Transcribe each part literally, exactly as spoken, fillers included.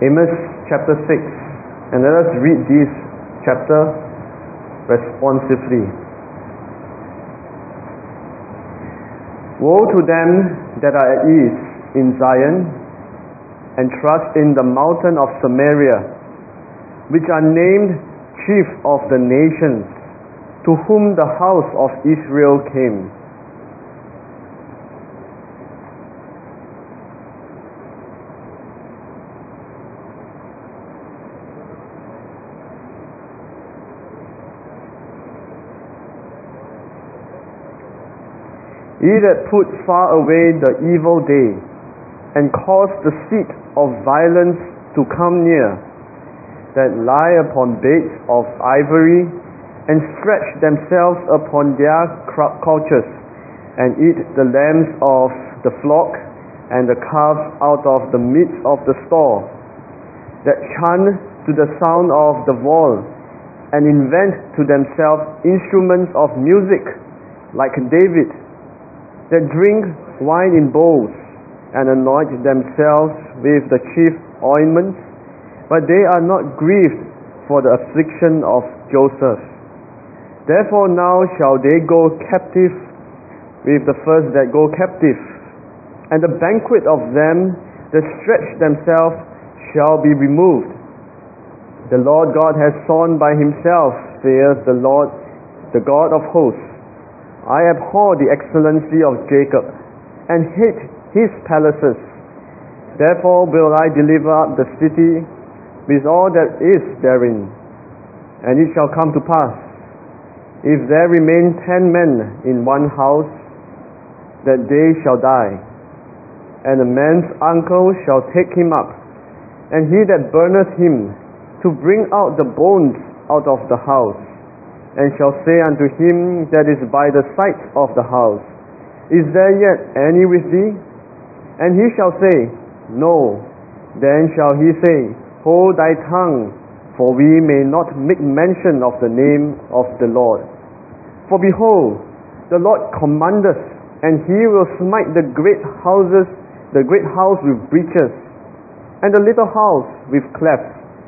Amos chapter six, and let us read this chapter responsively. Woe to them that are at ease in Zion and trust in the mountain of Samaria, which are named chief of the nations, to whom the house of Israel came. Ye that put far away the evil day, and cause the seat of violence to come near, that lie upon beds of ivory, and stretch themselves upon their couches, and eat the lambs of the flock, and the calves out of the midst of the stall, that chant to the sound of the viol, and invent to themselves instruments of music, like David, that drink wine in bowls, and anoint themselves with the chief ointments, but they are not grieved for the affliction of Joseph. Therefore now shall they go captive with the first that go captive, and the banquet of them that stretch themselves shall be removed. The Lord God has sworn by himself, saith the Lord, the God of hosts, I abhor the excellency of Jacob, and hate his palaces. Therefore will I deliver up the city with all that is therein. And it shall come to pass, if there remain ten men in one house, that they shall die, and a man's uncle shall take him up, and he that burneth him, to bring out the bones out of the house, and shall say unto him that is by the side of the house, Is there yet any with thee? And he shall say, No. Then shall he say, Hold thy tongue, for we may not make mention of the name of the Lord. For behold, the Lord commandeth, and he will smite the great houses, the great house with breaches, and the little house with clefts.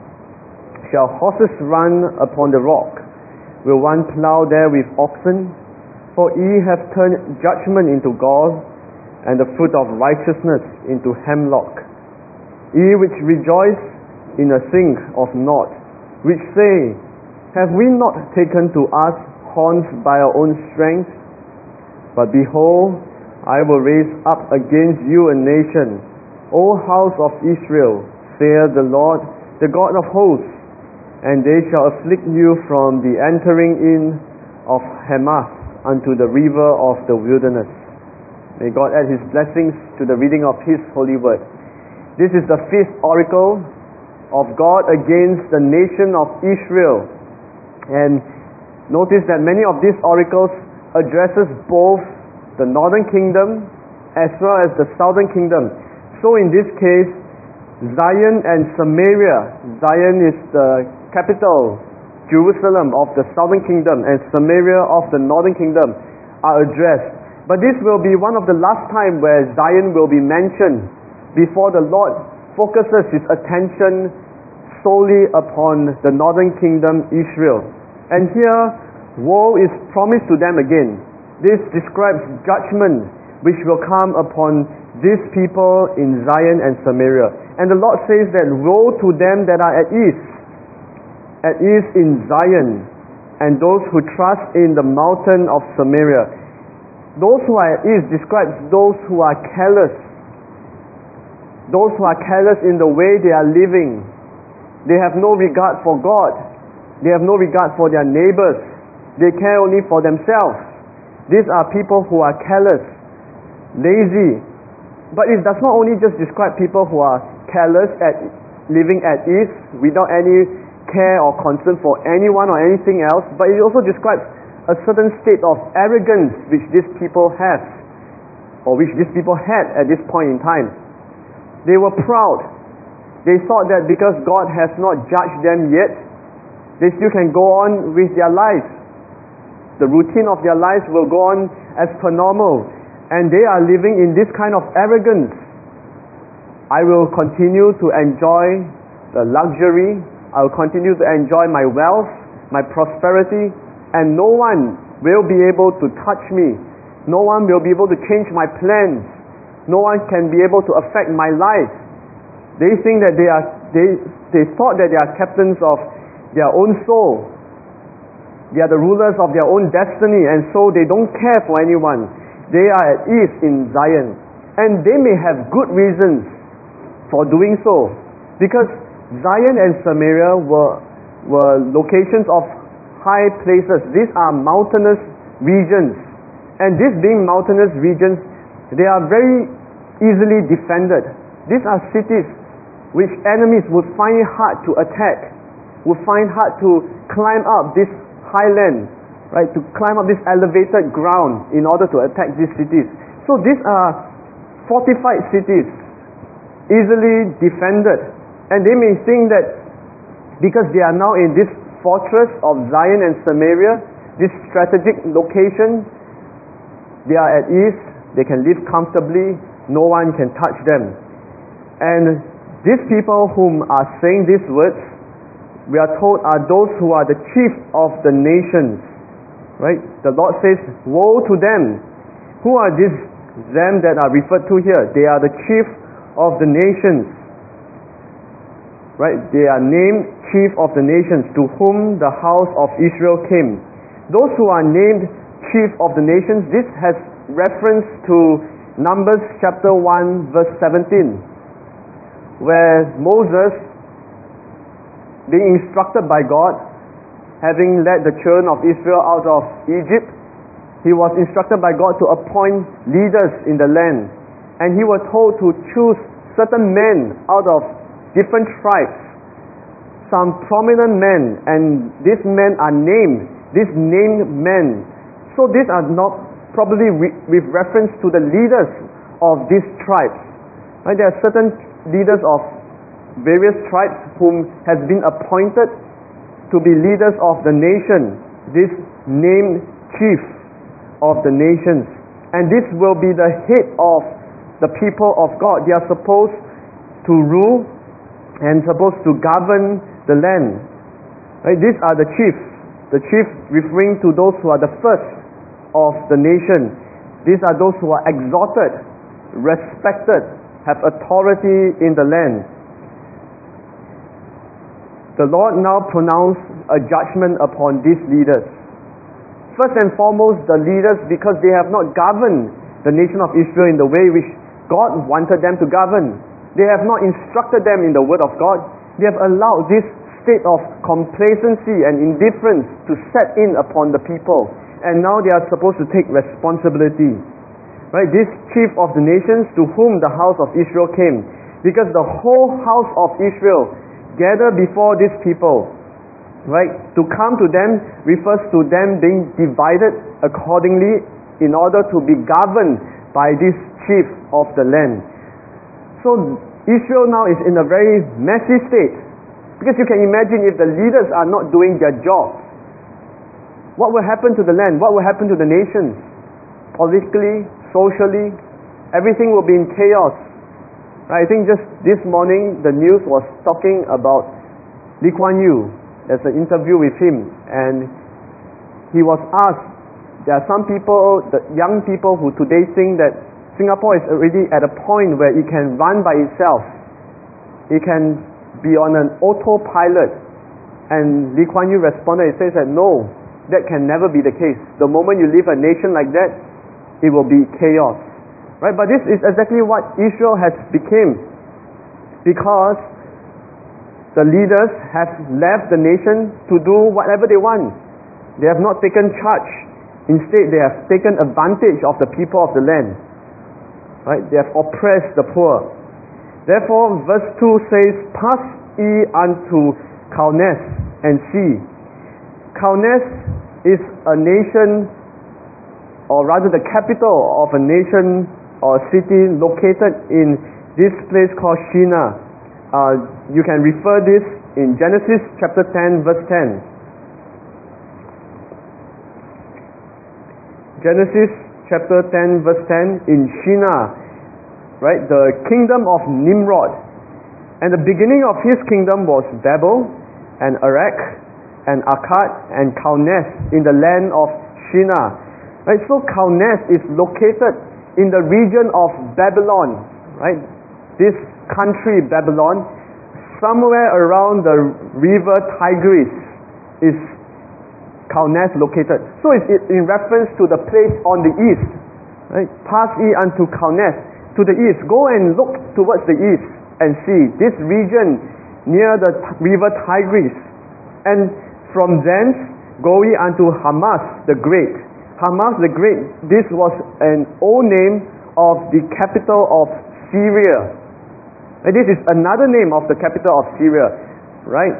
Shall horses run upon the rock? Will one plow there with oxen? For ye have turned judgment into gall, and the fruit of righteousness into hemlock. Ye which rejoice in a thing of naught, which say, Have we not taken to us horns by our own strength? But behold, I will raise up against you a nation, O house of Israel, saith the Lord, the God of hosts, and they shall afflict you from the entering in of Hamath unto the river of the wilderness. May God add his blessings to the reading of his holy word. This is the fifth oracle of God against the nation of Israel. And notice that many of these oracles addresses both the northern kingdom as well as the southern kingdom. So in this case, Zion and Samaria, Zion is the capital, Jerusalem of the southern kingdom, and Samaria of the northern kingdom are addressed. But this will be one of the last time where Zion will be mentioned before the Lord focuses his attention solely upon the northern kingdom, Israel. And here, woe is promised to them again. This describes judgment which will come upon these people in Zion and Samaria. And the Lord says that woe to them that are at ease, at ease in Zion, and those who trust in the mountain of Samaria. Those who are at ease describes those who are careless, those who are careless in the way they are living. They have no regard for God. They have no regard for their neighbors. They care only for themselves. These are people who are careless, lazy. But it does not only just describe people who are careless at living at ease without any care or concern for anyone or anything else, but it also describes a certain state of arrogance which these people have, or which these people had at this point in time. They were proud. They thought that because God has not judged them yet, they still can go on with their lives. The routine of their lives will go on as per normal, and they are living in this kind of arrogance. I will continue to enjoy the luxury, I will continue to enjoy my wealth, my prosperity, and no one will be able to touch me. No one will be able to change my plans. No one can be able to affect my life. They think that they are they they thought that they are captains of their own soul. They are the rulers of their own destiny, and so they don't care for anyone. They are at ease in Zion, and they may have good reasons for doing so, because Zion and Samaria were were locations of high places. These are mountainous regions, and these being mountainous regions, they are very easily defended. These are cities which enemies would find it hard to attack, would find hard to climb up this highland, right, to climb up this elevated ground in order to attack these cities. So these are fortified cities, easily defended, and they may think that because they are now in this fortress of Zion and Samaria, this strategic location, they are at ease, they can live comfortably, no one can touch them. And these people whom are saying these words, we are told, are those who are the chief of the nations. Right? The Lord says, woe to them. Who are these them that are referred to here? They are the chief of the nations. Right? They are named chief of the nations, to whom the house of Israel came. Those who are named chief of the nations, this has reference to Numbers chapter one verse seventeen, where Moses, being instructed by God, having led the children of Israel out of Egypt, he was instructed by God to appoint leaders in the land, and he was told to choose certain men out of different tribes, some prominent men, and these men are named, these named men. So these are not probably re- with reference to the leaders of these tribes. Right? There are certain leaders of various tribes whom has been appointed to be leaders of the nation, this named chief of the nations, and this will be the head of the people of God. They are supposed to rule and supposed to govern the land. Right? These are the chiefs. The chief referring to those who are the first of the nation. These are those who are exalted, respected, have authority in the land. The Lord now pronounced a judgment upon these leaders. First and foremost, the leaders, because they have not governed the nation of Israel in the way which God wanted them to govern. They have not instructed them in the word of God. They have allowed this state of complacency and indifference to set in upon the people. And now they are supposed to take responsibility. Right? This chief of the nations, to whom the house of Israel came, because the whole house of Israel gather before these people. Right? To come to them refers to them being divided accordingly in order to be governed by this chief of the land. So Israel now is in a very messy state, because you can imagine if the leaders are not doing their job, what will happen to the land? What will happen to the nations? Politically, socially, everything will be in chaos. I think just this morning the news was talking about Lee Kuan Yew. There's an interview with him, and he was asked, there are some people, the young people who today think that Singapore is already at a point where it can run by itself. It can be on an autopilot. And Lee Kuan Yew responded, he says that no, that can never be the case. The moment you leave a nation like that, it will be chaos. Right? But this is exactly what Israel has become, because the leaders have left the nation to do whatever they want. They have not taken charge. Instead, they have taken advantage of the people of the land. Right? They have oppressed the poor. Therefore, verse two says, pass ye unto Calneh and see. Calneh is a nation, or rather the capital of a nation or city located in this place called Shinar. Uh, you can refer this in Genesis chapter ten verse ten. Genesis chapter ten verse ten, in Shinar, right? The kingdom of Nimrod And the beginning of his kingdom was Babel and Erech and Akkad and Calneh in the land of Shinar. Right, so Calneh is located in the region of Babylon, right? This country Babylon, somewhere around the river Tigris is Calneh located. So it's in reference to the place on the east, right? Pass ye unto Calneh, to the east. Go and look towards the east and see this region near the river Tigris. And from thence go ye unto Hamath the Great. Hamath the Great, this was an old name of the capital of Syria. And this is another name of the capital of Syria, right?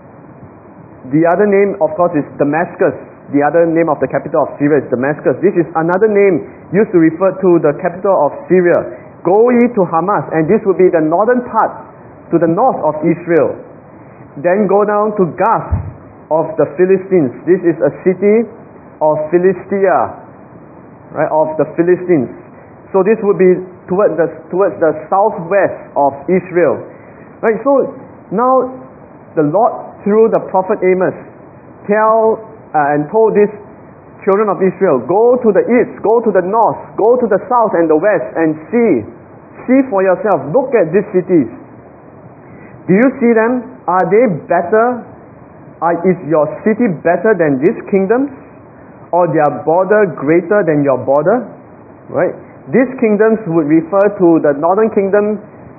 The other name, of course, is Damascus. The other name of the capital of Syria is Damascus. This is another name used to refer to the capital of Syria. Go ye to Hamath, and this will be the northern part, to the north of Israel. Then go down to Gath of the Philistines. This is a city of Philistia, right, of the Philistines. So this would be towards the, towards the southwest of Israel. Right, so now the Lord, through the prophet Amos, tell uh, and told these children of Israel, go to the east, go to the north, go to the south and the west and see. See for yourself. Look at these cities. Do you see them? Are they better? Are, is your city better than these kingdoms? Or their border greater than your border? Right? These kingdoms would refer to the northern kingdom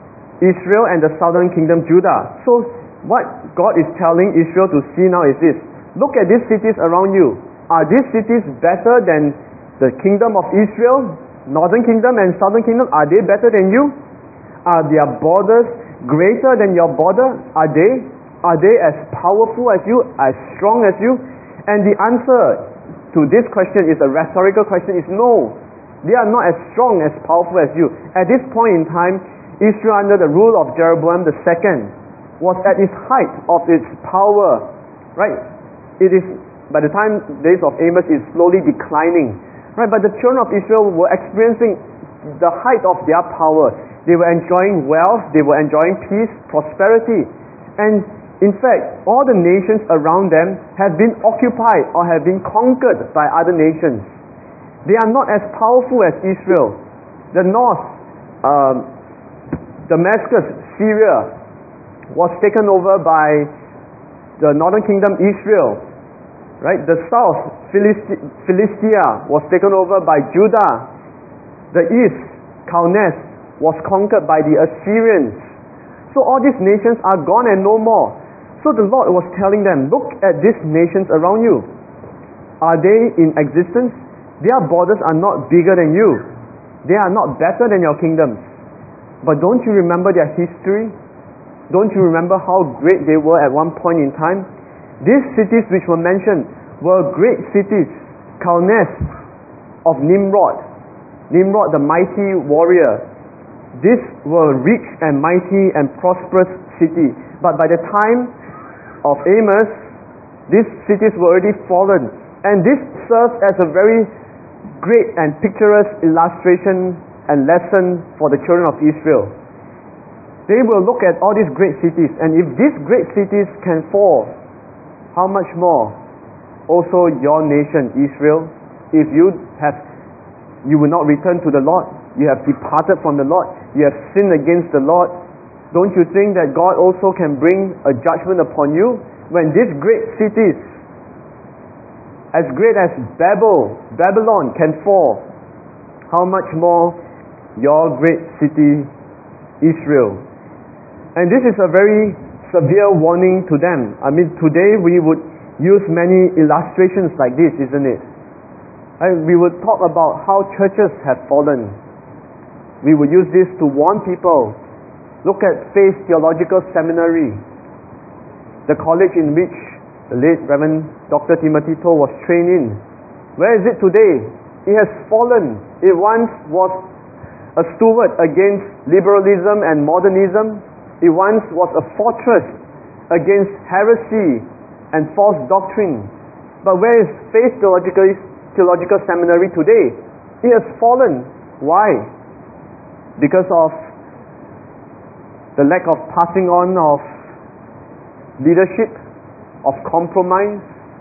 Israel and the southern kingdom Judah. So what God is telling Israel to see now is this. Look at these cities around you. Are these cities better than the kingdom of Israel, northern kingdom and southern kingdom? Are they better than you? Are their borders greater than your border? Are they? Are they as powerful as you, as strong as you? And the answer to this question is a rhetorical question, is no. They are not as strong, as powerful as you. At this point in time, Israel under the rule of Jeroboam the second was at its height of its power. Right? It is, by the time days of Amos, is slowly declining. Right? But the children of Israel were experiencing the height of their power. They were enjoying wealth, they were enjoying peace, prosperity. And in fact, all the nations around them have been occupied or have been conquered by other nations. They are not as powerful as Israel. The north, um, Damascus, Syria, was taken over by the northern kingdom Israel. Right? The south, Philisti- Philistia, was taken over by Judah. The east, Calneh, was conquered by the Assyrians. So all these nations are gone and no more. So the Lord was telling them, look at these nations around you. Are they in existence? Their borders are not bigger than you. They are not better than your kingdoms. But don't you remember their history? Don't you remember how great they were at one point in time? These cities which were mentioned were great cities. Calneh of Nimrod. Nimrod, the mighty warrior. These were rich and mighty and prosperous cities. But by the time of Amos, these cities were already fallen. And this serves as a very great and picturesque illustration and lesson for the children of Israel. They will look at all these great cities, and if these great cities can fall, how much more also your nation Israel? If you have you will not return to the Lord, you have departed from the Lord, you have sinned against the Lord, don't you think that God also can bring a judgment upon you? When these great cities, as great as Babel, Babylon can fall, how much more your great city Israel? And this is a very severe warning to them. I mean, today we would use many illustrations like this, isn't it? And we would talk about how churches have fallen. We would use this to warn people. Look at Faith Theological Seminary, the college in which the late Reverend Doctor Timothy Toh was trained in. Where is it today? It has fallen. It once was a steward against liberalism and modernism. It once was a fortress against heresy and false doctrine. But where is Faith Theological, Theological Seminary today? It has fallen. Why? Because of the lack of passing on of leadership, of compromise.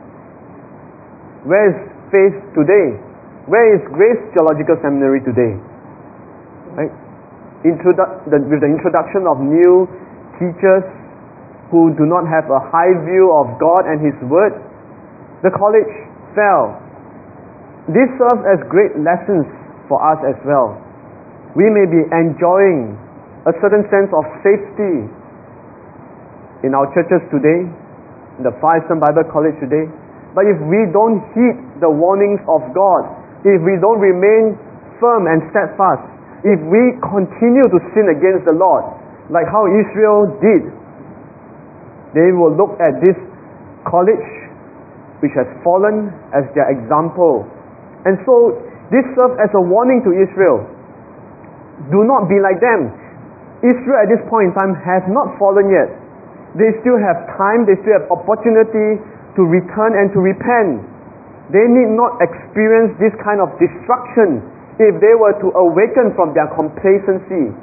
Where is faith today? Where is Grace Theological Seminary today? Right? Introdu- the, with the introduction of new teachers who do not have a high view of God and His Word, the college fell. This serves as great lessons for us as well. We may be enjoying a certain sense of safety in our churches today, in the Far Eastern Bible College today, but if we don't heed the warnings of God, if we don't remain firm and steadfast, if we continue to sin against the Lord, like how Israel did, they will look at this college which has fallen as their example. And so this serves as a warning to Israel. Do not be like them. Israel at this point in time has not fallen yet. They still have time, they still have opportunity to return and to repent. They need not experience this kind of destruction if they were to awaken from their complacency.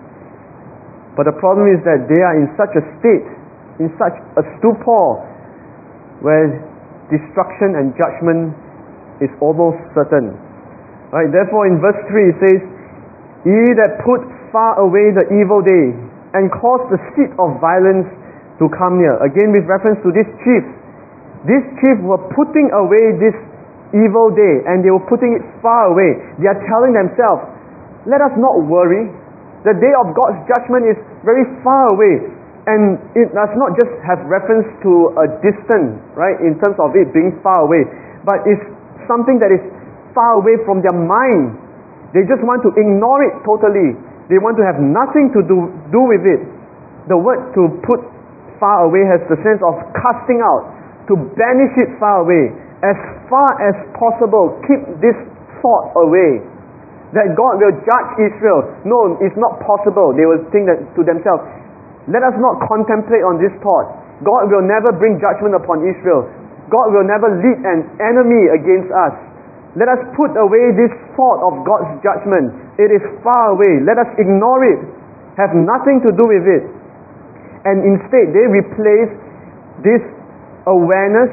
But the problem is that they are in such a state, in such a stupor, where destruction and judgment is almost certain. Right? Therefore in verse three it says, "Ye that put far away the evil day, and cause the seat of violence to come near." Again with reference to this chief. These chiefs were putting away this evil day, and they were putting it far away. They are telling themselves, let us not worry. The day of God's judgment is very far away. And it does not just have reference to a distance, right, in terms of it being far away, but it's something that is far away from their mind. They just want to ignore it totally. They want to have nothing to do, do with it. The word to put far away has the sense of casting out, to banish it far away. As far as possible, keep this thought away, that God will judge Israel. No, it's not possible. They will think that to themselves, let us not contemplate on this thought. God will never bring judgment upon Israel. God will never lead an enemy against us. Let us put away this thought of God's judgment. It is far away. Let us ignore it. Have nothing to do with it. And instead, they replace this awareness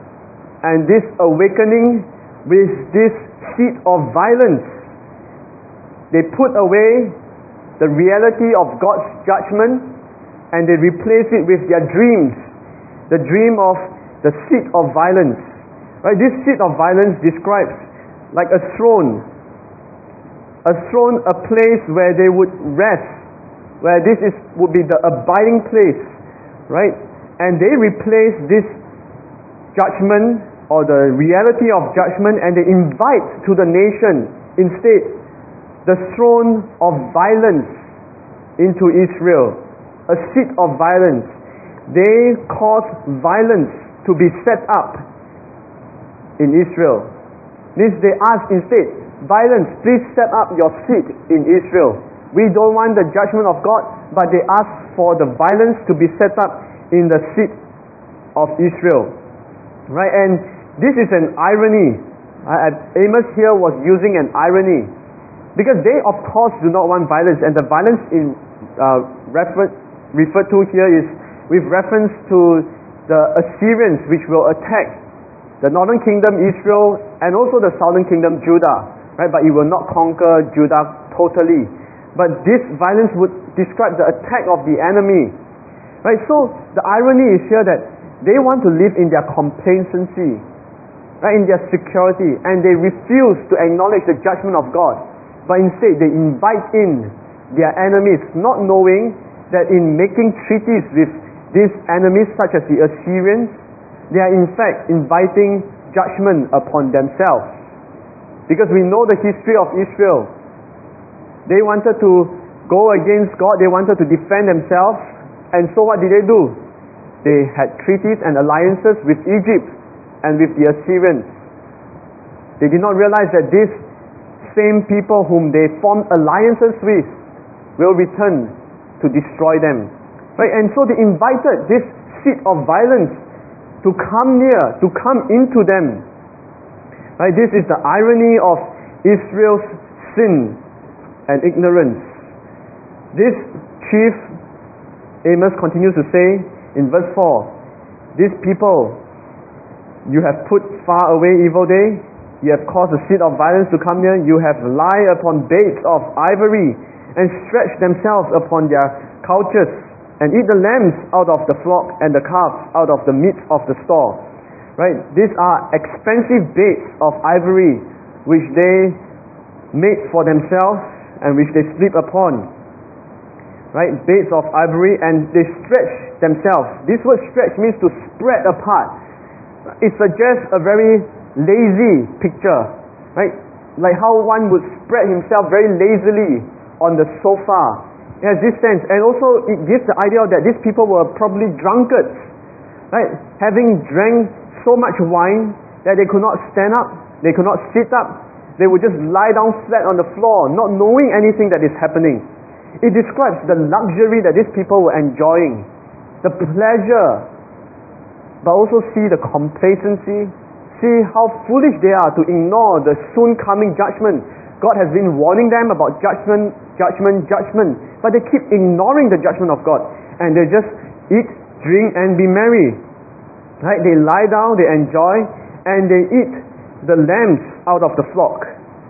and this awakening with this seed of violence. They put away the reality of God's judgment and they replace it with their dreams. The dream of the seat of violence. Right? This seat of violence describes like a throne. A throne, a place where they would rest, where this is would be the abiding place. Right? And they replace this judgment or the reality of judgment, and they invite to the nation instead the throne of violence into Israel, a seat of violence. They cause violence to be set up in Israel. This they ask instead, violence, please set up your seat in Israel. We don't want the judgment of God, but they ask for the violence to be set up in the seat of Israel. Right? And this is an irony. Uh, Amos here was using an irony, because they of course do not want violence, and the violence in uh, refer- referred to here is with reference to the Assyrians, which will attack the northern kingdom Israel and also the southern kingdom Judah, right? But it will not conquer Judah totally. But this violence would describe the attack of the enemy, right? So the irony is here that they want to live in their complacency, right, in their security, and they refuse to acknowledge the judgment of God. But instead they invite in their enemies, not knowing that in making treaties with these enemies such as the Assyrians, they are in fact inviting judgment upon themselves. Because we know the history of Israel. They wanted to go against God, they wanted to defend themselves, and so what did they do? They had treaties and alliances with Egypt and with the Assyrians. They did not realize that these same people whom they formed alliances with will return to destroy them. Right? And so they invited this seat of violence to come near, to come into them. Right? This is the irony of Israel's sin and ignorance. This chief Amos continues to say in verse four, these people, you have put far away evil day, you have caused the seed of violence to come near, you have lie upon beds of ivory, and stretched themselves upon their couches, and eat the lambs out of the flock, and the calves out of the meat of the store. Right? These are expensive beds of ivory, which they made for themselves, and which they sleep upon. Right? Beds of ivory, and they stretch themselves. This word stretch means to spread apart. It suggests a very lazy picture, right? Like how one would spread himself very lazily on the sofa. It has this sense, and also it gives the idea that these people were probably drunkards, right? Having drank so much wine that they could not stand up, they could not sit up, they would just lie down flat on the floor, not knowing anything that is happening. It describes the luxury that these people were enjoying, the pleasure, but also see the complacency, see how foolish they are to ignore the soon coming judgment. God has been warning them about judgment, judgment, judgment, but they keep ignoring the judgment of God, and they just eat, drink, and be merry. Right? They lie down, they enjoy, and they eat the lambs out of the flock.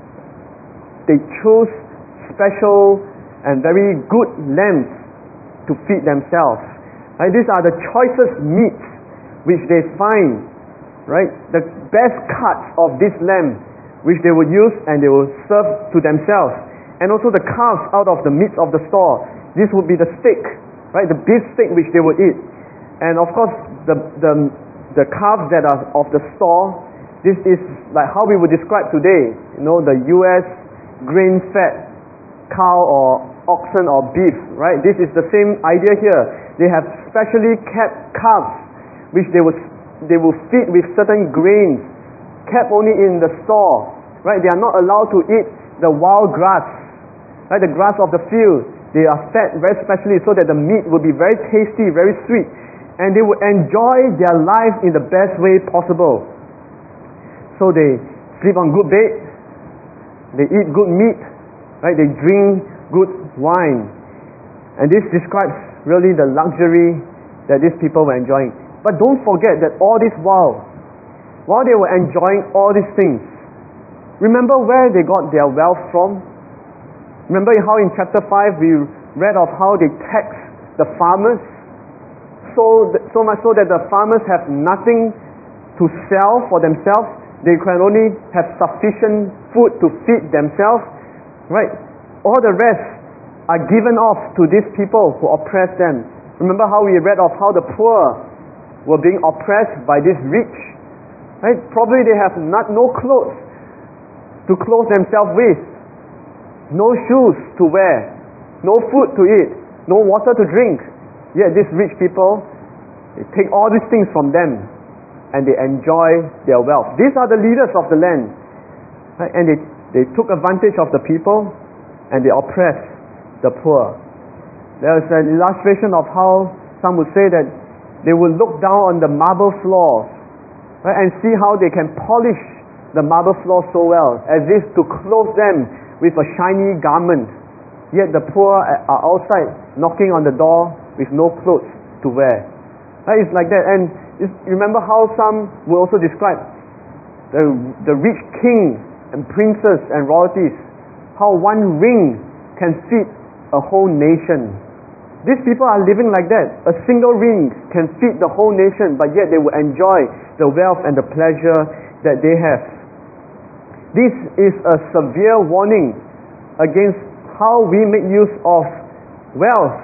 They choose special and very good lambs to feed themselves. Right? These are the choicest meats which they find, right? The best cuts of this lamb which they would use and they will serve to themselves. And also the calves out of the meat of the store. This would be the steak, right? The beef steak which they would eat. And of course the the, the calves that are of the store, this is like how we would describe today, you know, the U S grain-fed cow or oxen or beef, right? This is the same idea here. They have specially kept calves which they will they will feed with certain grains, kept only in the store, right? They are not allowed to eat the wild grass, right? The grass of the field. They are fed very specially so that the meat will be very tasty, very sweet, and they will enjoy their life in the best way possible. So they sleep on good beds, they eat good meat, right? They drink good wine, and this describes really the luxury that these people were enjoying. But don't forget that all this while, while they were enjoying all these things, remember where they got their wealth from? Remember how in chapter five we read of how they taxed the farmers, so, so much so that the farmers have nothing to sell for themselves. They can only have sufficient food to feed themselves, right? All the rest are given off to these people who oppress them. Remember how we read of how the poor were being oppressed by this rich, right? Probably they have not no clothes to clothe themselves with, no shoes to wear, no food to eat, no water to drink. Yet these rich people, they take all these things from them and they enjoy their wealth. These are the leaders of the land, right? And they, they took advantage of the people and they oppressed the poor. There is an illustration of how some would say that they will look down on the marble floors, right, and see how they can polish the marble floor so well, as if to clothe them with a shiny garment. Yet the poor are outside knocking on the door with no clothes to wear. Right? It's like that. And remember how some will also describe the, the rich king and princes and royalties, how one ring can feed a whole nation. These people are living like that. A single ring can feed the whole nation, but yet they will enjoy the wealth and the pleasure that they have. This is a severe warning against how we make use of wealth.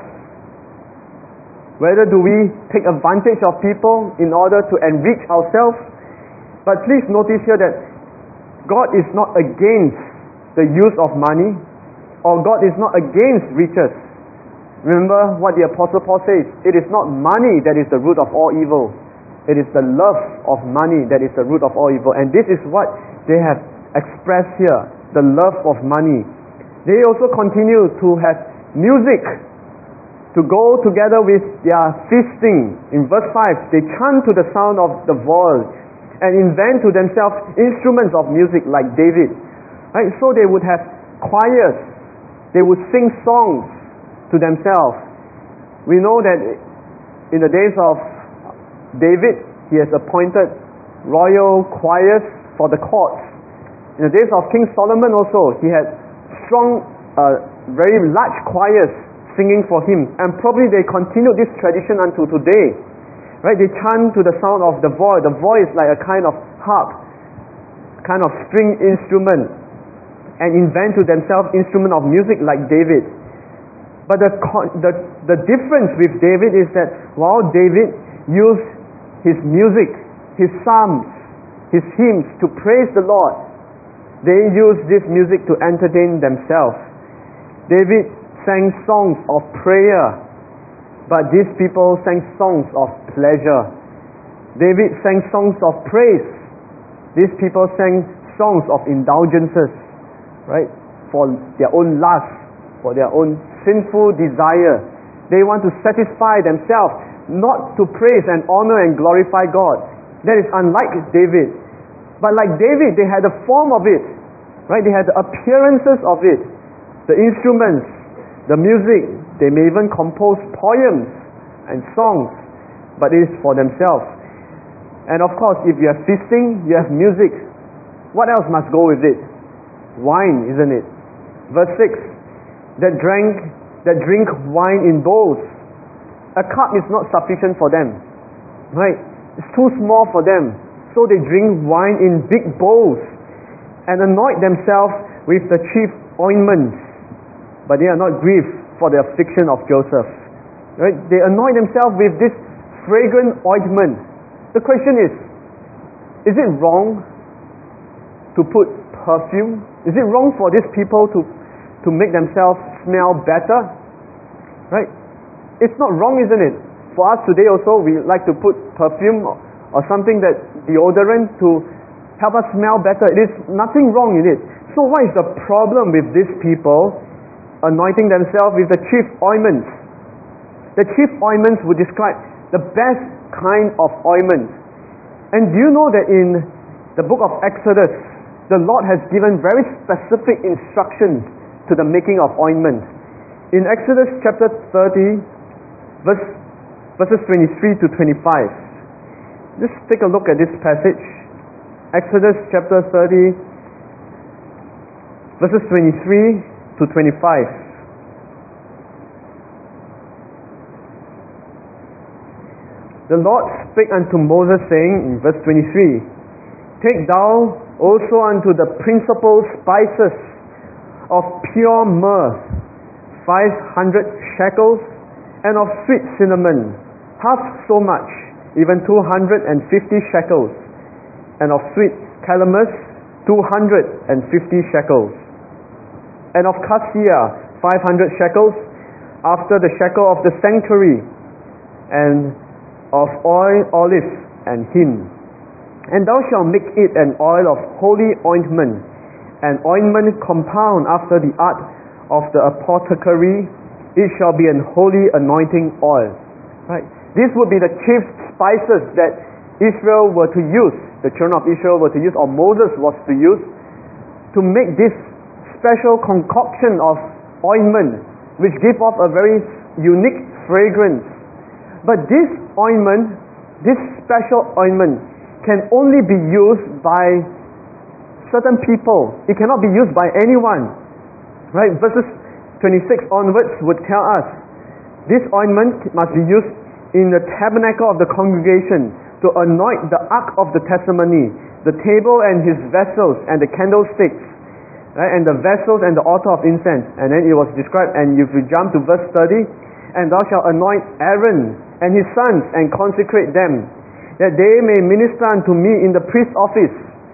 Whether do we take advantage of people in order to enrich ourselves? But please notice here that God is not against the use of money, or God is not against riches. Remember what the Apostle Paul says, it is not money that is the root of all evil. It is the love of money that is the root of all evil. And this is what they have expressed here, the love of money. They also continue to have music to go together with their feasting. In verse five, they chant to the sound of the viol and invent to themselves instruments of music like David. Right? So they would have choirs, they would sing songs to themselves. We know that in the days of David, he has appointed royal choirs for the courts. In the days of King Solomon also, he had strong, uh, very large choirs singing for him, and probably they continue this tradition until today. Right? They chant to the sound of the voice. The voice is like a kind of harp, kind of string instrument, and invent to themselves instrument of music like David. But the, the, the difference with David is that while David used his music, his psalms, his hymns to praise the Lord, they used this music to entertain themselves. David sang songs of prayer, but these people sang songs of pleasure. David sang songs of praise. These people sang songs of indulgences, right? For their own lust, for their own sinful desire. They want to satisfy themselves, not to praise and honor and glorify God. That is unlike David. But like David, they had the form of it, right? They had the appearances of it, the instruments, the music. They may even compose poems and songs, but it is for themselves. And of course, if you have feasting, you have music. What else must go with it? Wine, isn't it? Verse six, that drank, that drink wine in bowls. A cup is not sufficient for them, right? It's too small for them. So they drink wine in big bowls and anoint themselves with the chief ointments. But they are not grieved for the affliction of Joseph. Right? They anoint themselves with this fragrant ointment. The question is, is it wrong to put perfume? Is it wrong for these people to, to make themselves smell better? Right? It's not wrong, isn't it? For us today also, we like to put perfume or, or something that deodorant to help us smell better. It is nothing wrong in it. So what is the problem with these people anointing themselves with the chief ointments? The chief ointments would describe the best kind of ointment. And do you know that in the book of Exodus, the Lord has given very specific instructions to the making of ointment. In Exodus chapter thirty, verse, verses twenty-three to twenty-five. Just take a look at this passage. Exodus chapter thirty, verses twenty-three to twenty-five. The Lord spake unto Moses, saying in verse twenty-three, Take thou also unto the principal spices of pure myrrh five hundred shekels, and of sweet cinnamon half so much, even two hundred and fifty shekels, and of sweet calamus two hundred and fifty shekels, and of cassia five hundred shekels, after the shekel of the sanctuary, and of oil, olive, and hin. And thou shalt make it an oil of holy ointment, an ointment compound after the art of the apothecary. It shall be an holy anointing oil. Right? This would be the chief spices that Israel were to use, the children of Israel were to use, or Moses was to use, to make this special concoction of ointment, which give off a very unique fragrance. But this ointment, this special ointment, can only be used by certain people. It cannot be used by anyone. Right? Verses twenty-six onwards would tell us, this ointment must be used in the tabernacle of the congregation to anoint the ark of the testimony, the table and his vessels, and the candlesticks, right? And the vessels and the altar of incense. And then it was described, and if we jump to verse thirty, and thou shalt anoint Aaron and his sons, and consecrate them, that they may minister unto me in the priest's office.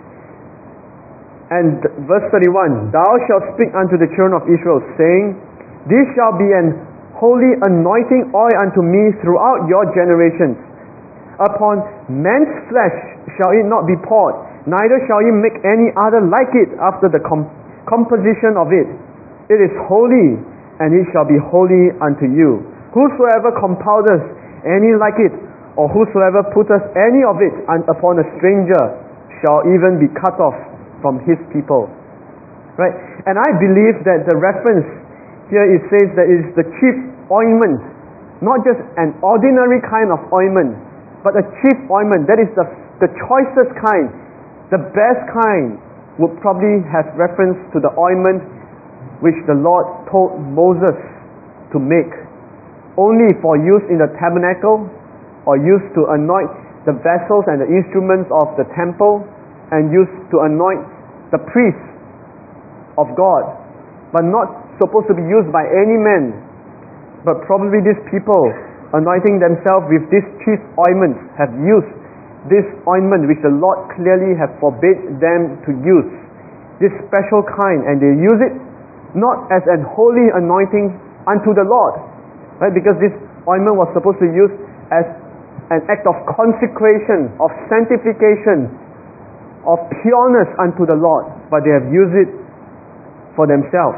And verse thirty-one, thou shalt speak unto the children of Israel, saying, This shall be an holy anointing oil unto me throughout your generations. Upon man's flesh shall it not be poured, neither shall ye make any other like it after the com- composition of it. It is holy, and it shall be holy unto you. Whosoever compoundeth any like it, or whosoever putteth any of it upon a stranger, shall even be cut off from his people. Right? And I believe that the reference here, it says that it is the chief ointment not just an ordinary kind of ointment, but a chief ointment, that is the, the choicest kind, the best kind, would probably have reference to the ointment which the Lord told Moses to make, only for use in the tabernacle, or used to anoint the vessels and the instruments of the temple, and used to anoint the priests of God, but not supposed to be used by any man. But probably these people, anointing themselves with this chief ointment, have used this ointment which the Lord clearly have forbade them to use, this special kind, and they use it not as an holy anointing unto the Lord, right? Because this ointment was supposed to be used as an act of consecration, of sanctification, of pureness unto the Lord, but they have used it for themselves,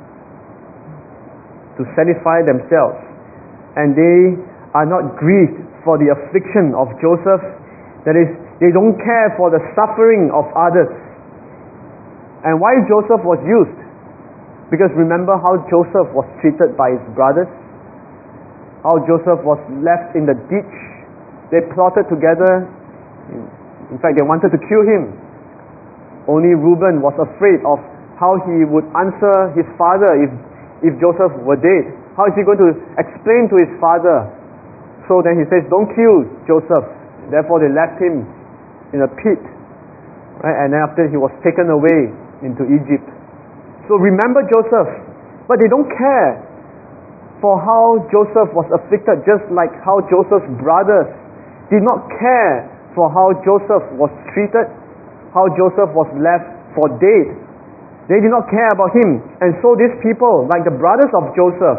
to satisfy themselves, and they are not grieved for the affliction of Joseph. That is, they don't care for the suffering of others. And why Joseph was used? Because remember how Joseph was treated by his brothers, how Joseph was left in the ditch. They plotted together. In fact, they wanted to kill him. Only Reuben was afraid of how he would answer his father if, if Joseph were dead. How is he going to explain to his father? So then he says, don't kill Joseph. Therefore they left him in a pit. Right? And then after he was taken away into Egypt. So remember Joseph. But they don't care for how Joseph was afflicted, just like how Joseph's brothers did not care for how Joseph was treated, how Joseph was left for dead. They did not care about him. And so these people, like the brothers of Joseph,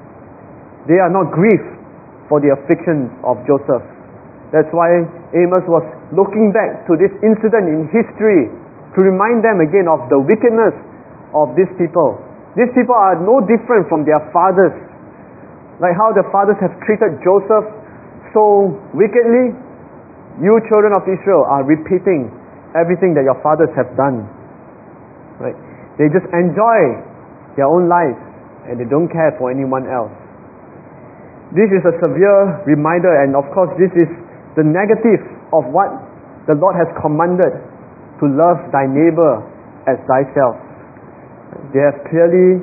they are not grieved for the affliction of Joseph. That's why Amos was looking back to this incident in history to remind them again of the wickedness of these people. These people are no different from their fathers. Like how the fathers have treated Joseph so wickedly, you children of Israel are repeating everything that your fathers have done. Right? They just enjoy their own lives and they don't care for anyone else. This is a severe reminder, and of course this is the negative of what the Lord has commanded, to love thy neighbor as thyself. They have clearly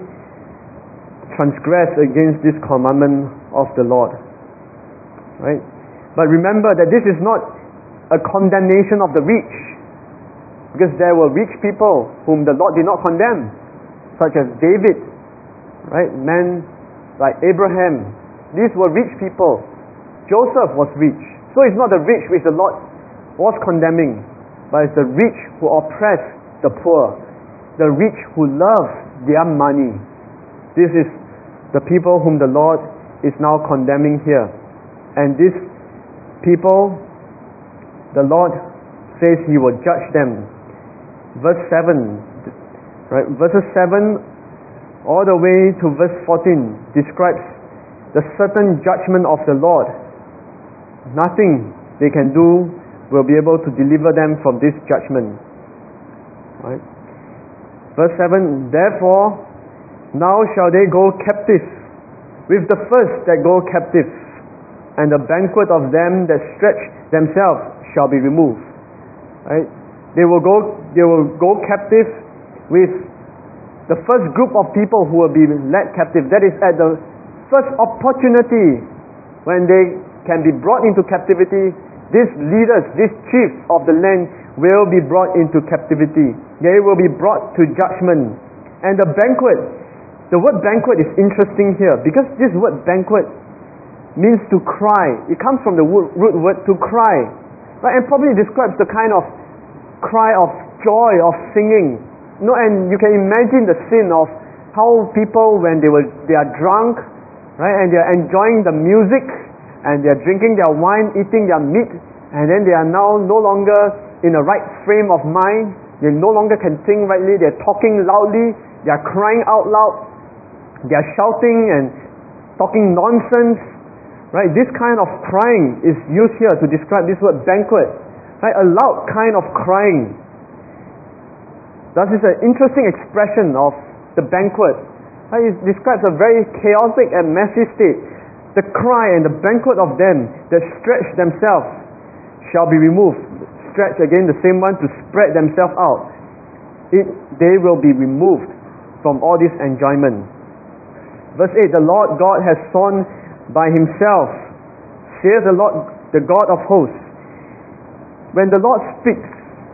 transgressed against this commandment of the Lord. Right? But remember that this is not a condemnation of the rich, because there were rich people whom the Lord did not condemn, such as David, right? Men like Abraham. These were rich people. Joseph was rich. So it's not the rich which the Lord was condemning, but it's the rich who oppress the poor, the rich who love their money. This is the people whom the Lord is now condemning here. And these people, the Lord says He will judge them. Verse seven, right? Verses seven all the way to verse fourteen describes the certain judgment of the Lord. Nothing they can do will be able to deliver them from this judgment. Right? Verse seven, therefore now shall they go captive with the first that go captive, and the banquet of them that stretch themselves shall be removed. Right? They will go they will go captive with the first group of people who will be led captive. That is at the first opportunity when they can be brought into captivity. These leaders, these chiefs of the land will be brought into captivity. They will be brought to judgment. And the banquet, the word banquet is interesting here, because this word banquet means to cry. It comes from the root word to cry, right? And probably describes the kind of cry of joy, of singing. You know, and you can imagine the scene of how people, when they were they are drunk, right, and they are enjoying the music, and they are drinking their wine, eating their meat, and then they are now no longer in a right frame of mind. They no longer can think rightly. They are talking loudly. They are crying out loud. They are shouting and talking nonsense. Right? This kind of crying is used here to describe this word banquet. Right? A loud kind of crying. Thus is an interesting expression of the banquet. Right? It describes a very chaotic and messy state. the cry and the banquet of them that stretch themselves shall be removed. Stretch, again, the same one, to spread themselves out. It, they will be removed from all this enjoyment. Verse eight, the Lord God has sworn by himself, says the Lord, the God of hosts. When the Lord speaks,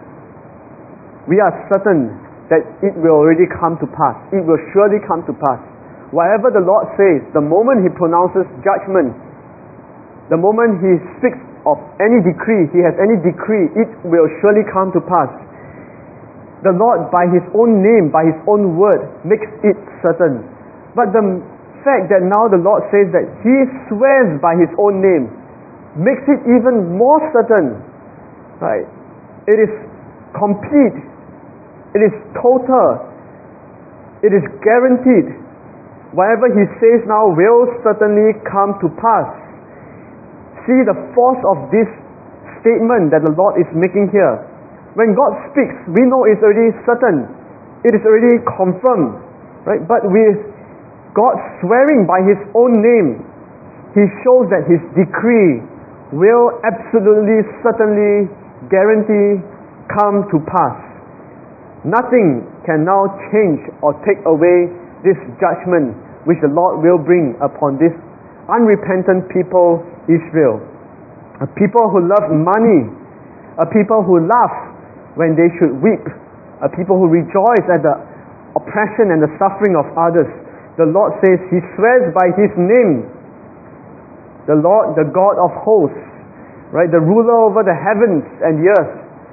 we are certain that it will already come to pass. It will surely come to pass. Whatever the Lord says, the moment he pronounces judgment, the moment he speaks of any decree, he has any decree, it will surely come to pass. The Lord, by his own name, by his own word, makes it certain. But the fact that now the Lord says that he swears by his own name makes it even more certain. Right? It is complete. It is total. It is guaranteed. Whatever he says now will certainly come to pass. See the force of this statement that the Lord is making here. When God speaks, we know it's already certain. It is already confirmed. Right? But with God swearing by his own name, he shows that his decree will absolutely, certainly, guarantee come to pass. Nothing can now change or take away this judgment which the Lord will bring upon this unrepentant people, Israel. A people who love money, a people who laugh when they should weep, a people who rejoice at the oppression and the suffering of others. The Lord says he swears by his name, the Lord, the God of hosts, right, the ruler over the heavens and the earth,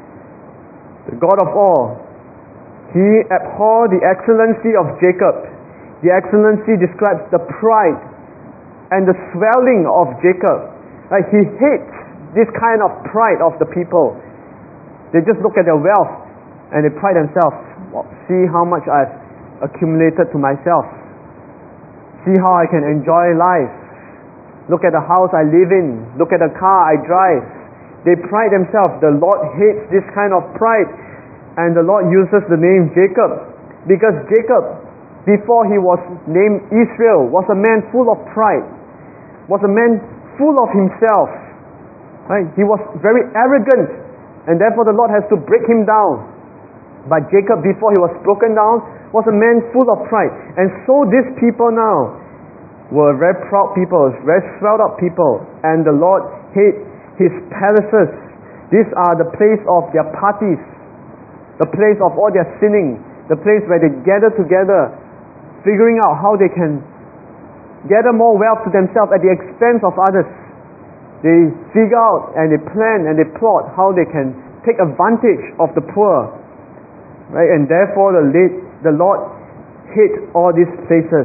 the God of all. He abhorred the excellency of Jacob. The excellency describes the pride and the swelling of Jacob. Right? He hates this kind of pride of the people. They just look at their wealth and they pride themselves. Well, see how much I've accumulated to myself. See how I can enjoy life. Look at the house I live in. Look at the car I drive. They pride themselves. The Lord hates this kind of pride. And the Lord uses the name Jacob, because Jacob, before he was named Israel, was a man full of pride, was a man full of himself. Right? He was very arrogant, and therefore the Lord has to break him down. But Jacob, before he was broken down, was a man full of pride. And so these people now were very proud people, very swelled up people, and the Lord hated his palaces. These are the place of their parties, the place of all their sinning, the place where they gather together, figuring out how they can gather more wealth to themselves at the expense of others. They figure out and they plan and they plot how they can take advantage of the poor. Right? And therefore the, late, the Lord hate all these places.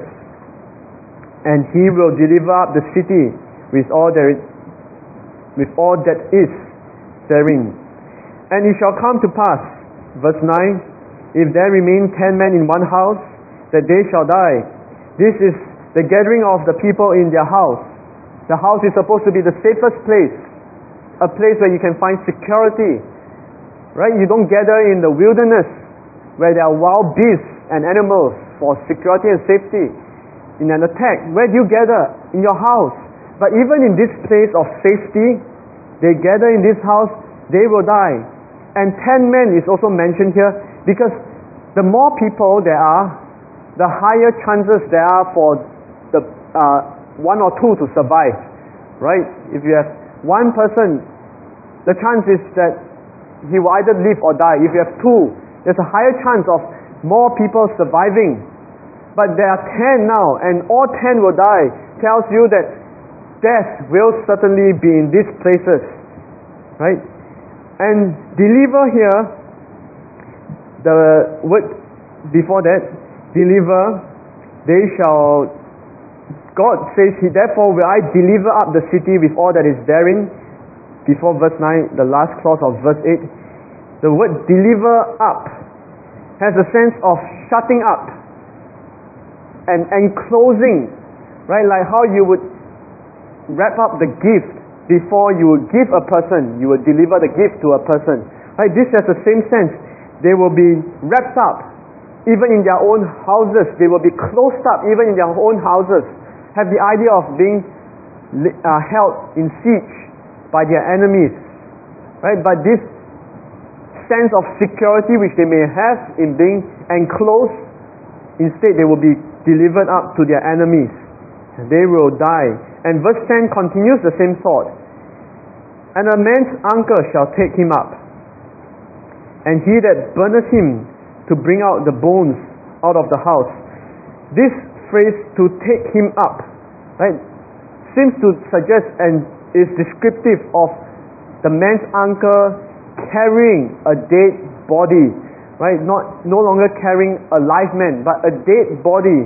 And he will deliver up the city with all there is, with all that is therein. And it shall come to pass, verse nine, if there remain ten men in one house, that they shall die. This is the gathering of the people in their house. The house is supposed to be the safest place, a place where you can find security. Right? You don't gather in the wilderness where there are wild beasts and animals for security and safety. In an attack, where do you gather? In your house. But even in this place of safety, they gather in this house, they will die. And ten men is also mentioned here because the more people there are, the higher chances there are for the uh, one or two to survive. Right? If you have one person, the chance is that he will either live or die. If you have two, there's a higher chance of more people surviving. But there are ten now, and all ten will die. Tells you that death will certainly be in these places. Right? And deliver here, the word before that, deliver, they shall, God says, he, therefore will I deliver up the city with all that is therein. Before verse nine, the last clause of verse eight, the word deliver up has a sense of shutting up and enclosing, right? Like how you would wrap up the gift before you would give a person, you would deliver the gift to a person. Right? This has the same sense. They will be wrapped up even in their own houses. They will be closed up even in their own houses. Have the idea of being are held in siege by their enemies, right? But this sense of security which they may have in being enclosed, instead they will be delivered up to their enemies. They will die. And verse ten continues the same thought. And a man's uncle shall take him up, and he that burneth him to bring out the bones out of the house. This phrase, to take him up, right, seems to suggest and is descriptive of the man's uncle carrying a dead body, right? Not no longer carrying a live man, but a dead body.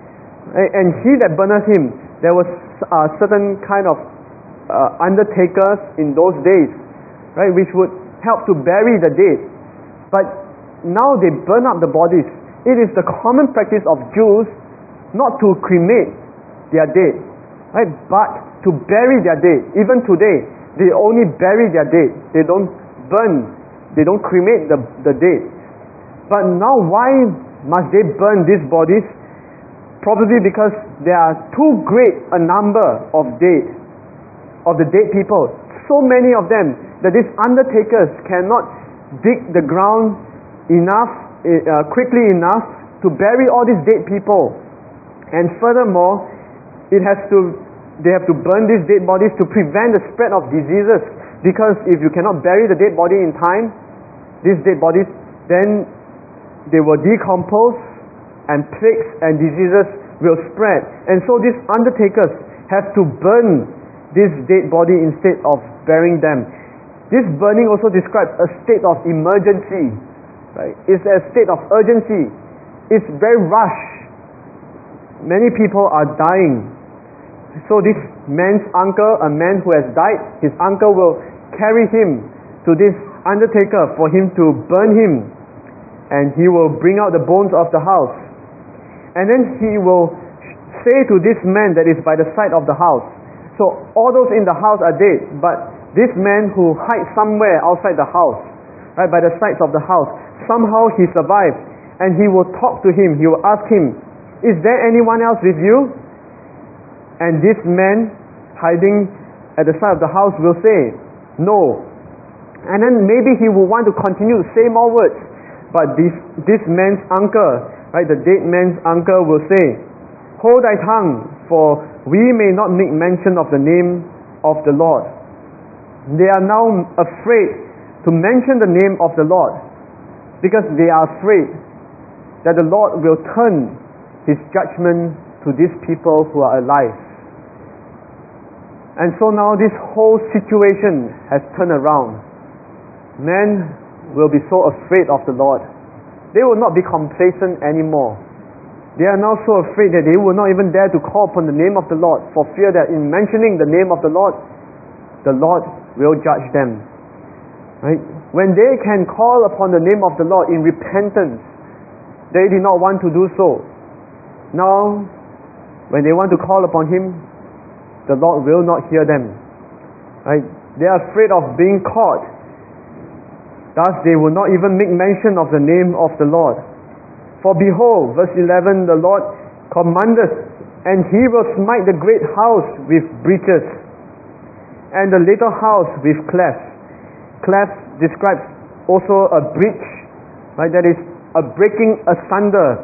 And he that burneth him, there was a certain kind of uh, undertakers in those days, right, which would help to bury the dead. But now they burn up the bodies. It is the common practice of Jews not to cremate their dead, right, but to bury their dead. Even today, they only bury their dead. They don't burn, they don't cremate the, the dead. But now why must they burn these bodies? Probably because there are too great a number of dead, of the dead people. So many of them that these undertakers cannot dig the ground enough, uh, quickly enough to bury all these dead people. And furthermore, it has to, they have to burn these dead bodies to prevent the spread of diseases. Because if you cannot bury the dead body in time, these dead bodies, then they will decompose and plagues and diseases will spread. And so these undertakers have to burn this dead body instead of burying them. This burning also describes a state of emergency, right? It's a state of urgency. It's very rush. Many people are dying. So this man's uncle, a man who has died, his uncle will carry him to this undertaker for him to burn him, and he will bring out the bones of the house. And then he will say to this man that is by the side of the house. So all those in the house are dead, but this man who hides somewhere outside the house, right, by the sides of the house, somehow he survives, and he will talk to him. He will ask him, "Is there anyone else with you?" And this man hiding at the side of the house will say, "No." And then maybe he will want to continue to say more words, but this this man's uncle, right, the dead man's uncle will say, "Hold thy tongue, for we may not make mention of the name of the Lord." They are now afraid to mention the name of the Lord because they are afraid that the Lord will turn His judgment to these people who are alive. And so now this whole situation has turned around. Men will be so afraid of the Lord. They will not be complacent anymore. They are now so afraid that they will not even dare to call upon the name of the Lord, for fear that in mentioning the name of the Lord, the Lord will judge them. Right? When they can call upon the name of the Lord in repentance, they did not want to do so. Now, when they want to call upon Him, the Lord will not hear them. Right? They are afraid of being caught. Thus, they will not even make mention of the name of the Lord. For behold, verse eleven, the Lord commandeth, and He will smite the great house with breaches, and the little house with clefts. Clefts describes also a breach, right? That is a breaking asunder.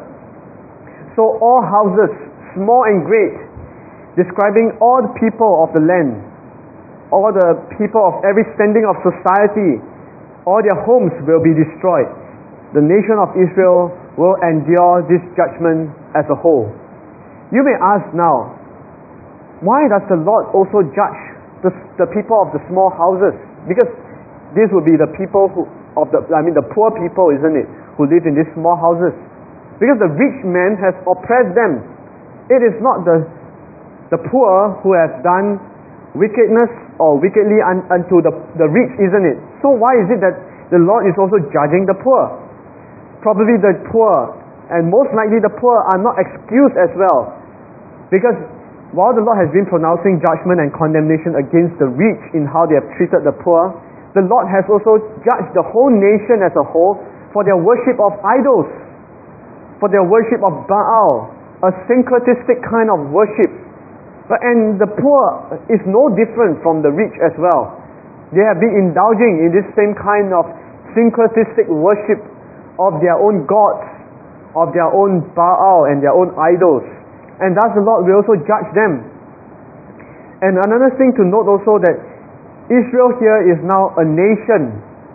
So all houses, small and great, describing all the people of the land, all the people of every standing of society, all their homes will be destroyed. The nation of Israel will endure this judgment as a whole. You may ask now, why does the Lord also judge the, the people of the small houses? Because these would be the people who, of the, I mean the poor people, isn't it, who live in these small houses. Because the rich man has oppressed them. It is not the, the poor who have done wickedness or wickedly un, unto the, the rich, isn't it? So why is it that the Lord is also judging the poor? Probably the poor, and most likely the poor, are not excused as well. Because while the Lord has been pronouncing judgment and condemnation against the rich in how they have treated the poor, the Lord has also judged the whole nation as a whole for their worship of idols, for their worship of Baal, a syncretistic kind of worship But and the poor is no different from the rich as well. They have been indulging in this same kind of syncretistic worship of their own gods, of their own Baal and their own idols. And thus the Lord will also judge them. And another thing to note also, that Israel here is now a nation,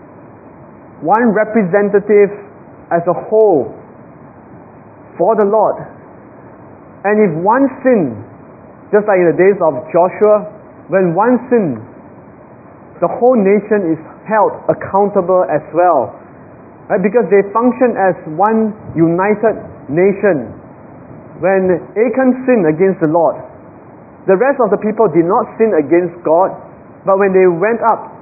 one representative as a whole for the Lord. And if one sin, just like in the days of Joshua, when one sin, the whole nation is held accountable as well, right? Because they function as one united nation. When Achan sinned against the Lord, the rest of the people did not sin against God, but when they went up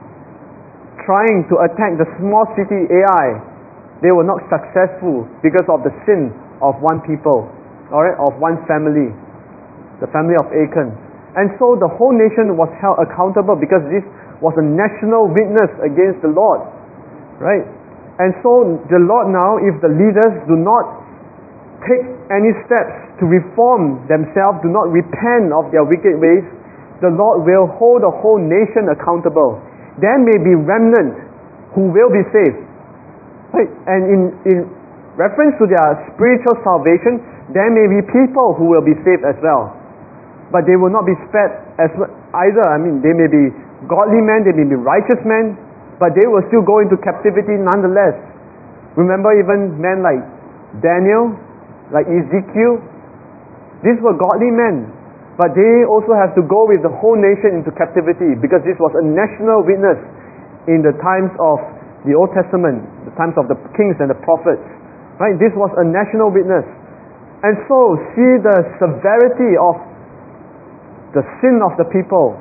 trying to attack the small city Ai, they were not successful because of the sin of one people, alright, of one family, the family of Achan. And so the whole nation was held accountable because this was a national witness against the Lord, right? And so the Lord now, if the leaders do not take any steps to reform themselves, do not repent of their wicked ways, the Lord will hold the whole nation accountable. There may be remnant who will be saved, right? And in, in reference to their spiritual salvation, there may be people who will be saved as well, but they will not be spared as either. I mean, they may be godly men, they may be righteous men, but they will still go into captivity nonetheless. Remember even men like Daniel, like Ezekiel, these were godly men, but they also have to go with the whole nation into captivity, because this was a national witness in the times of the Old Testament, the times of the kings and the prophets, right? This was a national witness. And so see the severity of the sin of the people,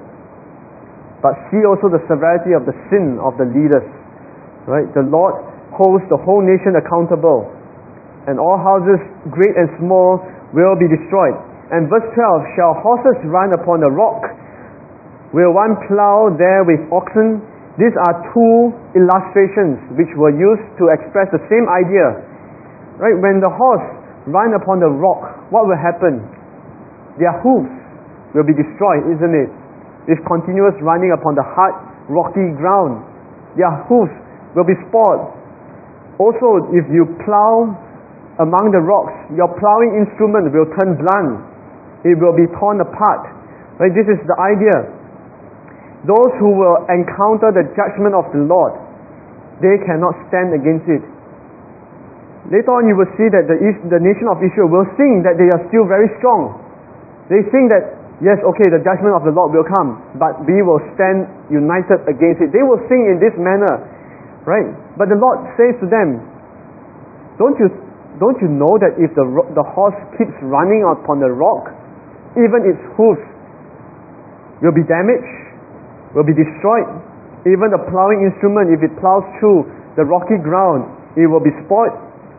but see also the severity of the sin of the leaders, right? The Lord holds the whole nation accountable, and all houses, great and small, will be destroyed. And verse twelve, shall horses run upon the rock? Will one plow there with oxen? These are two illustrations which were used to express the same idea, right? When the horse run upon the rock, what will happen? Their hooves will be destroyed, isn't it? This continuous running upon the hard, rocky ground, their hooves will be spoiled. Also, if you plow among the rocks, your plowing instrument will turn blunt. It will be torn apart. Right? This is the idea. Those who will encounter the judgment of the Lord, they cannot stand against it. Later on you will see that the, the nation of Israel will sing that they are still very strong. They sing that, yes, okay, the judgment of the Lord will come, but we will stand united against it. They will sing in this manner, right? But the Lord says to them, don't you don't you know that if the the horse keeps running upon the rock, even its hooves will be damaged, will be destroyed. Even the plowing instrument, if it plows through the rocky ground, it will be spoiled.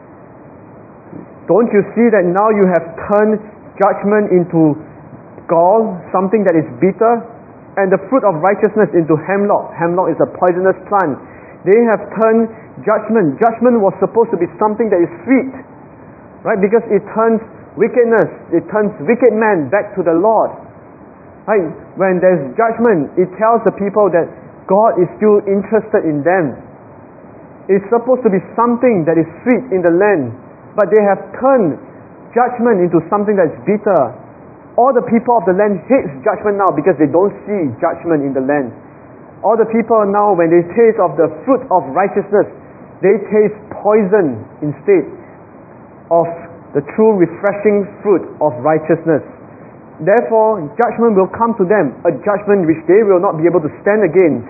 Don't you see that now you have turned judgment into gall, something that is bitter, and the fruit of righteousness into hemlock? Hemlock is a poisonous plant. They have turned judgment. Judgment was supposed to be something that is sweet, right? Because it turns wickedness, it turns wicked men back to the Lord. Right? When there's judgment, it tells the people that God is still interested in them. It's supposed to be something that is sweet in the land, but they have turned judgment into something that's bitter. All the people of the land hate judgment now because they don't see judgment in the land. All the people now, when they taste of the fruit of righteousness, they taste poison instead of the true refreshing fruit of righteousness. Therefore, judgment will come to them, a judgment which they will not be able to stand against.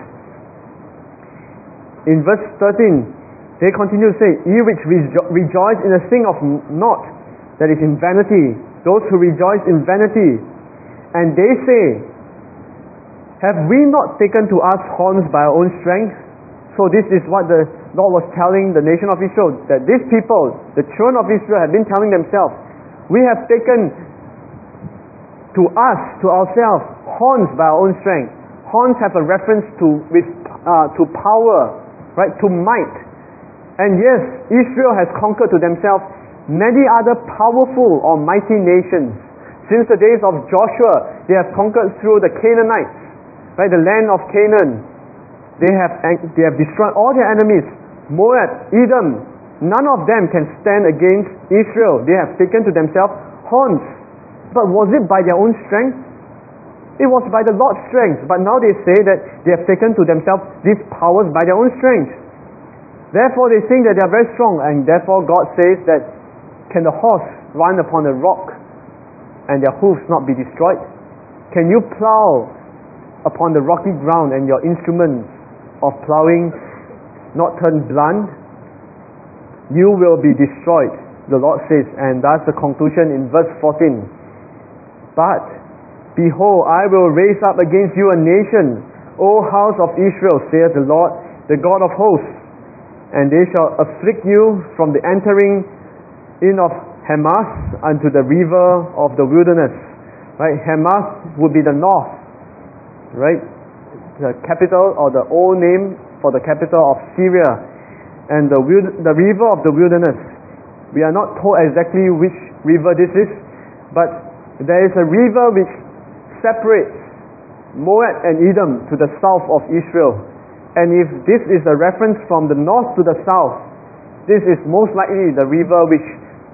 In verse thirteen, they continue to say, ye which rejo- rejoice in a thing of naught, that is in vanity, those who rejoice in vanity. And they say, have we not taken to us horns by our own strength? So this is what the Lord was telling the nation of Israel, that these people, the children of Israel, have been telling themselves, we have taken to us, to ourselves, horns by our own strength. Horns have a reference to with uh, to power, right? To might. And yes, Israel has conquered to themselves many other powerful or mighty nations, Since the days of Joshua, they have conquered through the Canaanites, right? The land of Canaan. They have they have destroyed all their enemies. Moab, Edom, none of them can stand against Israel. They have taken to themselves horns. But was it by their own strength? It was by the Lord's strength. But now they say that they have taken to themselves these powers by their own strength. Therefore they think that they are very strong, and therefore God says that, can the horse run upon a rock and their hoofs not be destroyed? Can you plow upon the rocky ground and your instruments of plowing not turn blunt? You will be destroyed, the Lord says. And that's the conclusion in verse fourteen. But behold, I will raise up against you a nation, O house of Israel, saith the Lord, the God of hosts, and they shall afflict you from the entering in of Hamath unto the river of the wilderness. Right? Hamath would be the north, right? The capital, or the old name for the capital of Syria, and the the river of the wilderness. We are not told exactly which river this is, but there is a river which separates Moab and Edom to the south of Israel. And if this is a reference from the north to the south, this is most likely the river which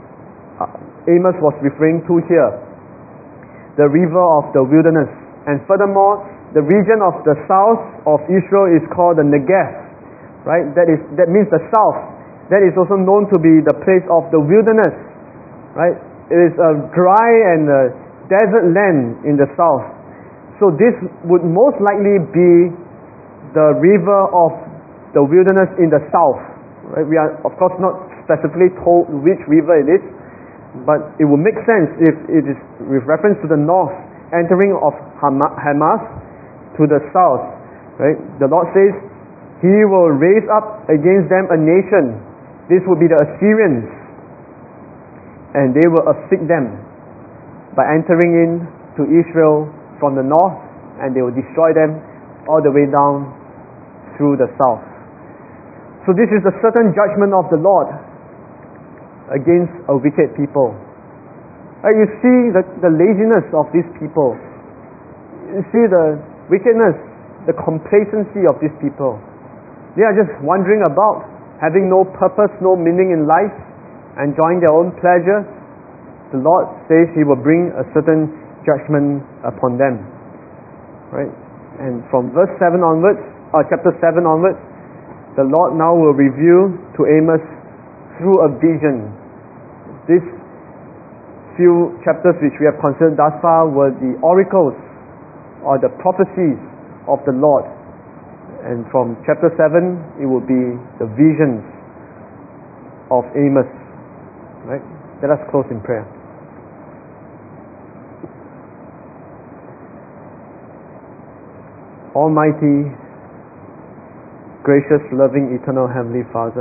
Amos was referring to here, the river of the wilderness. And furthermore, the region of the south of Israel is called the Negev, right? That is that means the south. That is also known to be the place of the wilderness, right? It is a dry and a desert land in the south. So this would most likely be the river of the wilderness in the south. Right? We are of course not specifically told which river it is, but it would make sense if it is with reference to the north, entering of Hamath to the south. Right? The Lord says He will raise up against them a nation. This will be the Assyrians, and they will afflict them by entering in to Israel from the north, and they will destroy them all the way down through the south. So this is a certain judgment of the Lord against a wicked people. Uh, you see the, the laziness of these people. You see the wickedness, the complacency of these people. They are just wandering about, having no purpose, no meaning in life, enjoying their own pleasure. The Lord says He will bring a certain judgment upon them. Right? And from verse seven onwards, or chapter seven onwards, the Lord now will reveal to Amos through a vision. These few chapters which we have considered thus far were the oracles or the prophecies of the Lord. And from chapter seven, it will be the visions of Amos. Right? Let us close in prayer. Almighty, gracious, loving, eternal Heavenly Father,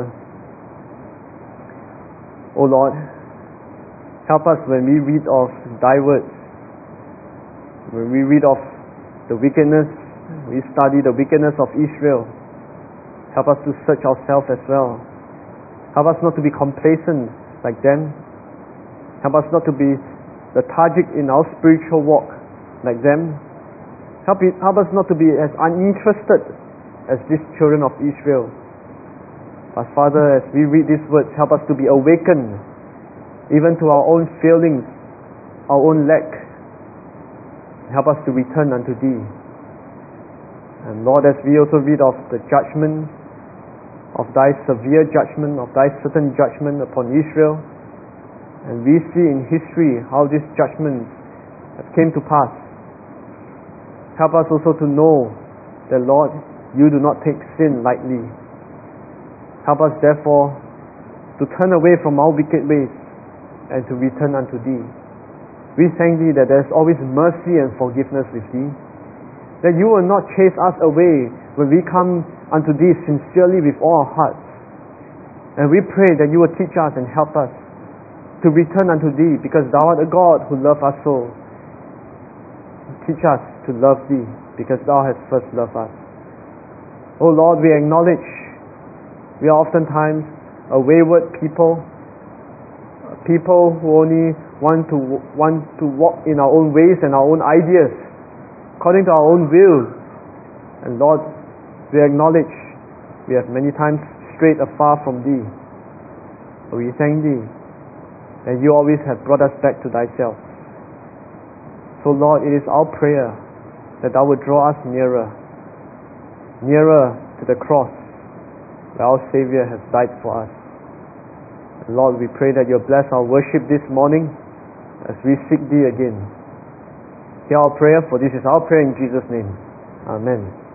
O Lord, help us when we read of Thy words, when we read of the wickedness, we study the wickedness of Israel. Help us to search ourselves as well. Help us not to be complacent like them. Help us not to be lethargic in our spiritual walk like them. Help, it, help us not to be as uninterested as these children of Israel. But Father, as we read these words, help us to be awakened even to our own failings, our own lack. Help us to return unto Thee. And Lord, as we also read of the judgment, of Thy severe judgment, of Thy certain judgment upon Israel, and we see in history how these judgments have came to pass, help us also to know that, Lord, You do not take sin lightly. Help us therefore to turn away from our wicked ways and to return unto Thee. We thank Thee that there is always mercy and forgiveness with Thee, that You will not chase us away when we come unto Thee sincerely with all our hearts. And we pray that You will teach us and help us to return unto Thee, because Thou art a God who loves us so. Teach us to love Thee, because Thou hast first loved us. Oh Lord, we acknowledge we are oftentimes a wayward people, people who only want to want to walk in our own ways and our own ideas, according to our own will. And Lord, we acknowledge we have many times strayed afar from Thee. But we thank Thee that You always have brought us back to Thyself. So Lord, it is our prayer that Thou would draw us nearer, nearer to the cross where our Savior has died for us. And Lord, we pray that You'll bless our worship this morning as we seek Thee again. Hear our prayer, for this is our prayer in Jesus' name. Amen.